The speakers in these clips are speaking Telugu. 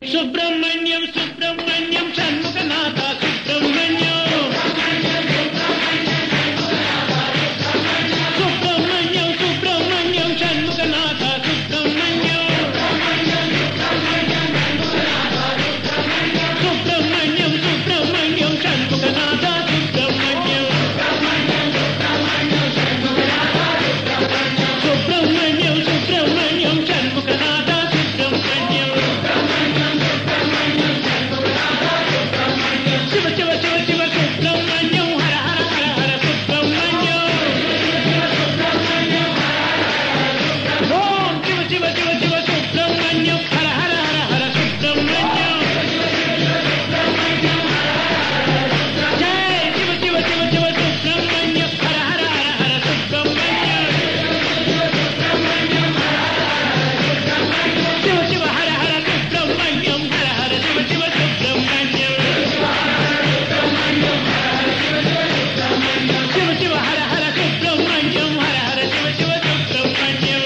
సుబ్రహ్మణ్యం సుబ్రహ్మణ్యం షణ్ముఖనాథ సుబ్రహ్మణ్యం సుబ్రహ్మణ్యం సుబ్రహ్మణ్యం షణ్ముఖనాథ సుబ్రహ్మణ్యం సుబ్రహ్మణ్యం సుబ్రహ్మణ్యం షణ్ముఖనాథ సుబ్రహ్మణ్యం సుబ్రహ్మణ్యం సుబ్రహ్మణ్యం షణ్ముఖనాథ శివ శివ శివ శివ సుబ్రహ్మణ్యం హర హర హర హర సుబ్రహ్మణ్యం ఓం శివ శివ శివ శివ సుబ్రహ్మణ్యం హర హర హర హర సుబ్రహ్మణ్యం జై శివ శివ శివ శివ సుబ్రహ్మణ్యం హర హర హర హర సుబ్రహ్మణ్యం శివ శివ హర హర సుబ్రహ్మణ్యం హర హర శివ శివ సుబ్రహ్మణ్యం శివ శివ హర హర సుబ్రహ్మణ్యం హర హర శివ శివ సుబ్రహ్మణ్యం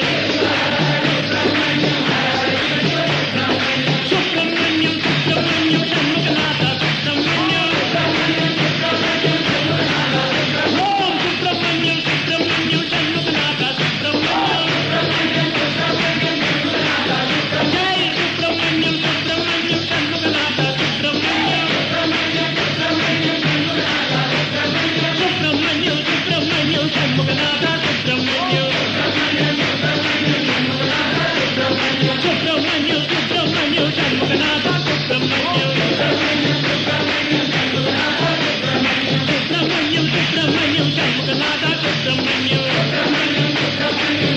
సుబ్రహ్మణ్యం సుబ్రహ్మణ్యం షణ్ముఖనాథ సుబ్రహ్మణ్యం ఓం సుబ్రహ్మణ్యం సుబ్రహ్మణ్యం షణ్ముఖనాథ సుబ్రహ్మణ్యం జై సుబ్రహ్మణ్యం సుబ్రహ్మణ్యం షణ్ముఖనాథ సుబ్రహ్మణ్యం సుబ్రహ్మణ్యం సుబ్రహ్మణ్యం షణ్ముఖనాథ సుబ్రహ్మణ్యం సుబ్రహ్మణ్యం సుబ్రహ్మణ్యం షణ్ముఖనాథ సుబ్రహ్మణ్యం సుబ్రహ్మణ్యం సుబ్రహ్మణ్యం షణ్ముఖనాథ సుబ్రహ్మణ్యం